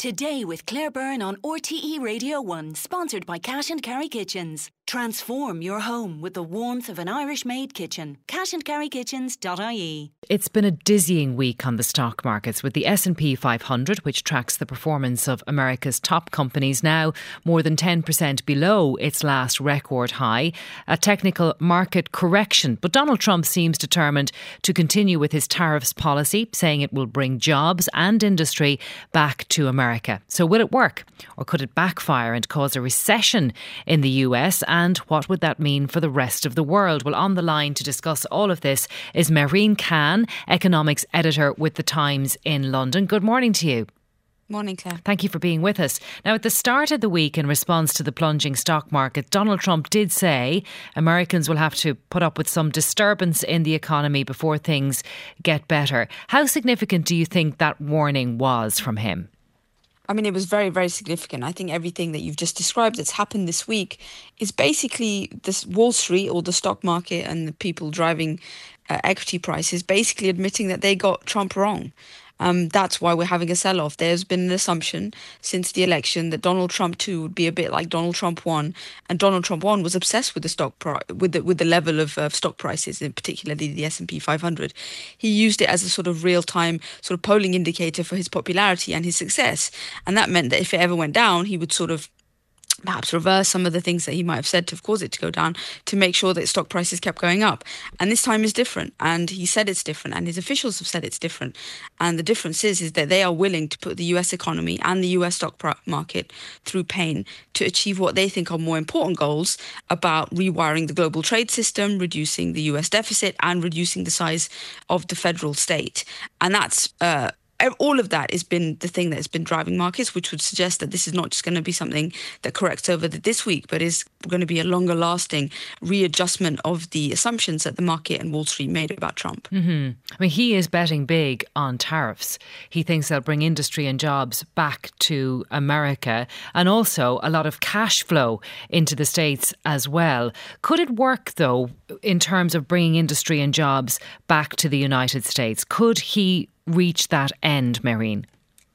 Today with Claire Byrne on RTE Radio 1, sponsored by Cash and Carry Kitchens. Transform your home with the warmth of an Irish-made kitchen. cashandcarrykitchens.ie. It's been a dizzying week on the stock markets, with the S&P 500, which tracks the performance of America's top companies, now more than 10% below its last record high. A technical market correction. But Donald Trump seems determined to continue with his tariffs policy, saying it will bring jobs and industry back to America. So will it work? Or could it backfire and cause a recession in the US? And what would that mean for the rest of the world? Well, on the line to discuss all of this is Mehreen Khan, economics editor with The Times in London. Good morning to you. Morning, Claire. Thank you for being with us. Now, at the start of the week, in response to the plunging stock market, Donald Trump did say Americans will have to put up with some disturbance in the economy before things get better. How significant do you think that warning was from him? I mean, it was very, very significant. I think everything that you've just described that's happened this week is basically this Wall Street or the stock market and the people driving equity prices basically admitting that they got Trump wrong. That's why we're having a sell-off. There's been an assumption since the election that Donald Trump 2 would be a bit like Donald Trump 1, and Donald Trump 1 was obsessed with the stock with the level of stock prices, in particularly the S&P 500. He used it as a sort of real-time sort of polling indicator for his popularity and his success, and that meant that if it ever went down, he would sort of perhaps reverse some of the things that he might have said to have caused it to go down to make sure that stock prices kept going up. And this time is different. And he said it's different. And his officials have said it's different. And the difference is that they are willing to put the US economy and the US stock market through pain to achieve what they think are more important goals about rewiring the global trade system, reducing the US deficit, and reducing the size of the federal state. And that's all of that has been the thing that has been driving markets, which would suggest that this is not just going to be something that corrects over this week, but is going to be a longer lasting readjustment of the assumptions that the market and Wall Street made about Trump. Mm-hmm. I mean, he is betting big on tariffs. He thinks they'll bring industry and jobs back to America, and also a lot of cash flow into the States as well. Could it work, though, in terms of bringing industry and jobs back to the United States? Could he reach that end, Mehreen?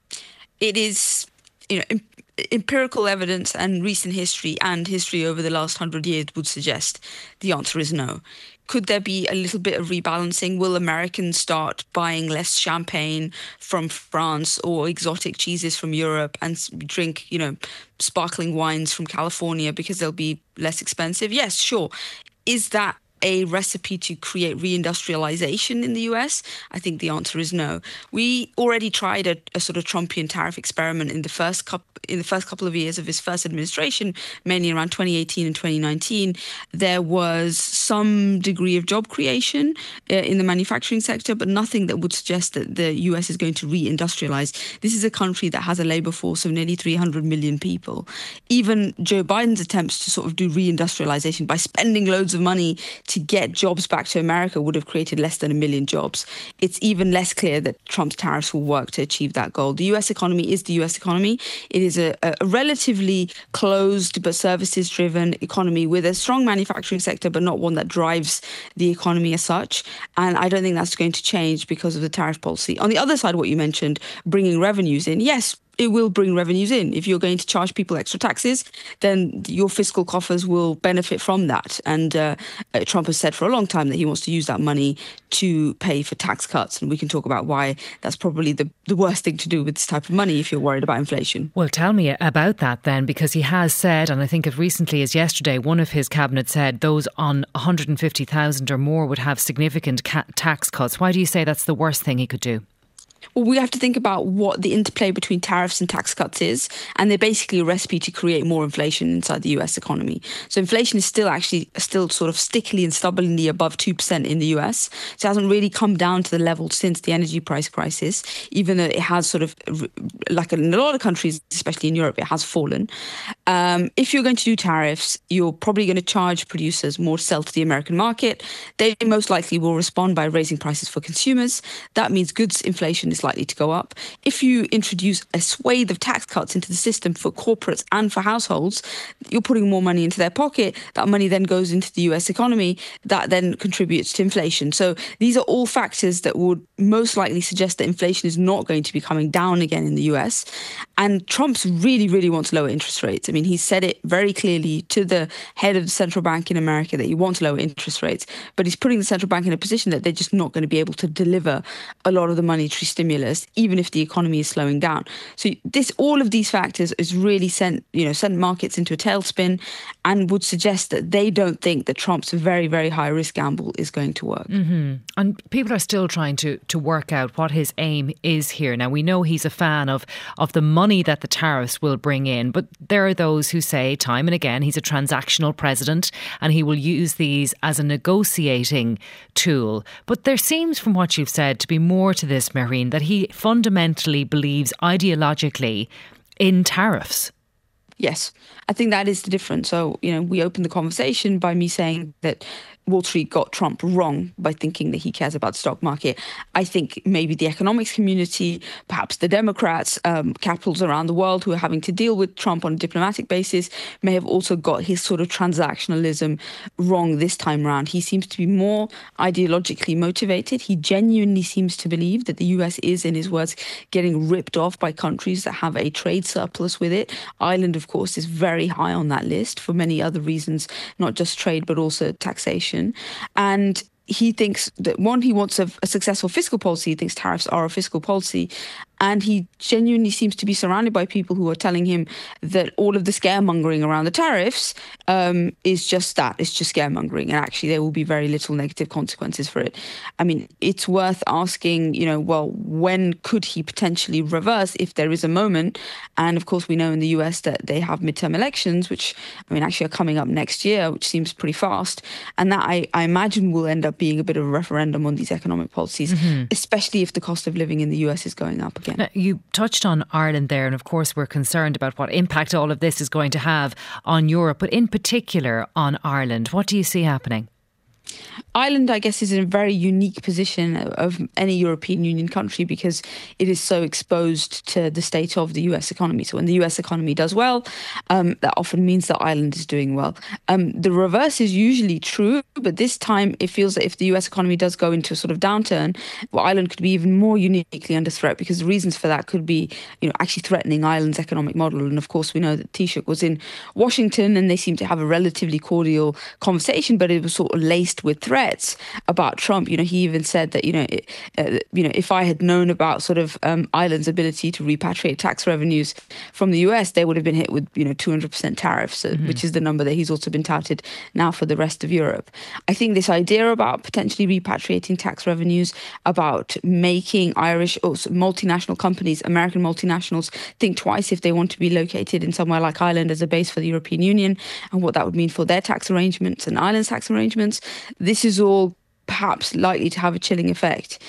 It is, empirical evidence and recent history and history over the last 100 years would suggest the answer is no. Could there be a little bit of rebalancing? Will Americans start buying less champagne from France or exotic cheeses from Europe and drink, sparkling wines from California because they'll be less expensive? Yes, sure. Is that a recipe to create reindustrialization in the US? I think the answer is no. We already tried a sort of Trumpian tariff experiment in the first couple of years of his first administration, mainly around 2018 and 2019. There was some degree of job creation in the manufacturing sector, but nothing that would suggest that the US is going to reindustrialize. This is a country that has a labor force of nearly 300 million people. Even Joe Biden's attempts to sort of do reindustrialization by spending loads of money to get jobs back to America would have created less than 1 million jobs. It's even less clear that Trump's tariffs will work to achieve that goal. The US economy is the US economy. It is a relatively closed but services-driven economy with a strong manufacturing sector, but not one that drives the economy as such. And I don't think that's going to change because of the tariff policy. On the other side, what you mentioned, bringing revenues in, yes, it will bring revenues in. If you're going to charge people extra taxes, then your fiscal coffers will benefit from that. And Trump has said for a long time that he wants to use that money to pay for tax cuts. And we can talk about why that's probably the worst thing to do with this type of money if you're worried about inflation. Well, tell me about that then, because he has said, and I think as recently as yesterday, one of his cabinet said those on 150,000 or more would have significant tax cuts. Why do you say that's the worst thing he could do? Well, we have to think about what the interplay between tariffs and tax cuts is, and they're basically a recipe to create more inflation inside the US economy. So inflation is still sort of stickily and stubbornly above 2% in the US. So it hasn't really come down to the level since the energy price crisis, even though it has sort of, like in a lot of countries, especially in Europe, it has fallen. If you're going to do tariffs, you're probably going to charge producers more to sell to the American market. They most likely will respond by raising prices for consumers. That means goods inflation inflation is likely to go up. If you introduce a swathe of tax cuts into the system for corporates and for households, you're putting more money into their pocket. That money then goes into the US economy. That then contributes to inflation. So these are all factors that would most likely suggest that inflation is not going to be coming down again in the US. And Trump's really wants to lower interest rates. I mean, he said it very clearly to the head of the central bank in America that he wants to lower interest rates, but he's putting the central bank in a position that they're just not going to be able to deliver a lot of the monetary stimulus, even if the economy is slowing down. So all of these factors is really sent markets into a tailspin and would suggest that they don't think that Trump's very high risk gamble is going to work. Mm-hmm. And people are still trying to work out what his aim is here. Now, we know he's a fan of the money that the tariffs will bring in, but there are those who say time and again he's a transactional president and he will use these as a negotiating tool. But there seems, from what you've said, to be more to this, Mehreen, that he fundamentally believes ideologically in tariffs. Yes, I think that is the difference. So, we opened the conversation by me saying that Wall Street got Trump wrong by thinking that he cares about the stock market. I think maybe the economics community, perhaps the Democrats, capitals around the world who are having to deal with Trump on a diplomatic basis may have also got his sort of transactionalism wrong this time around. He seems to be more ideologically motivated. He genuinely seems to believe that the US is, in his words, getting ripped off by countries that have a trade surplus with it. Ireland, of course, is very high on that list for many other reasons, not just trade, but also taxation. And he thinks that, one, he wants a successful fiscal policy. He thinks tariffs are a fiscal policy. And he genuinely seems to be surrounded by people who are telling him that all of the scaremongering around the tariffs is just that. It's just scaremongering. And actually, there will be very little negative consequences for it. I mean, it's worth asking, when could he potentially reverse if there is a moment? And of course, we know in the US that they have midterm elections, which, actually are coming up next year, which seems pretty fast. And that I imagine will end up being a bit of a referendum on these economic policies, especially if the cost of living in the US is going up again. Now, you touched on Ireland there, and of course we're concerned about what impact all of this is going to have on Europe, but in particular on Ireland. What do you see happening? Ireland, I guess, is in a very unique position of any European Union country because it is so exposed to the state of the US economy. So when the US economy does well, that often means that Ireland is doing well. The reverse is usually true, but this time it feels that if the US economy does go into a sort of downturn, Ireland could be even more uniquely under threat because the reasons for that could be, actually threatening Ireland's economic model. And of course, we know that Taoiseach was in Washington and they seemed to have a relatively cordial conversation, but it was sort of laced with threats about Trump. He even said that, if I had known about sort of Ireland's ability to repatriate tax revenues from the US, they would have been hit with, 200% tariffs, which is the number that he's also been touted now for the rest of Europe. I think this idea about potentially repatriating tax revenues, about making Irish or multinational companies, American multinationals, think twice if they want to be located in somewhere like Ireland as a base for the European Union and what that would mean for their tax arrangements and Ireland's tax arrangements. This is all perhaps likely to have a chilling effect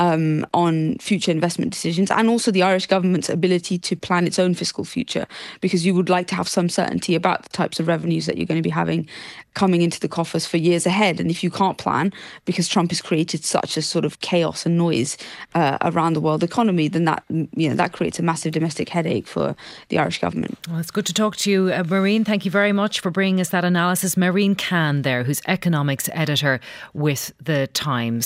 on future investment decisions and also the Irish government's ability to plan its own fiscal future, because you would like to have some certainty about the types of revenues that you're going to be having coming into the coffers for years ahead. And if you can't plan because Trump has created such a sort of chaos and noise around the world economy, then that creates a massive domestic headache for the Irish government. Well, it's good to talk to you, Mehreen. Thank you very much for bringing us that analysis. Mehreen Khan there, who's economics editor with The Times.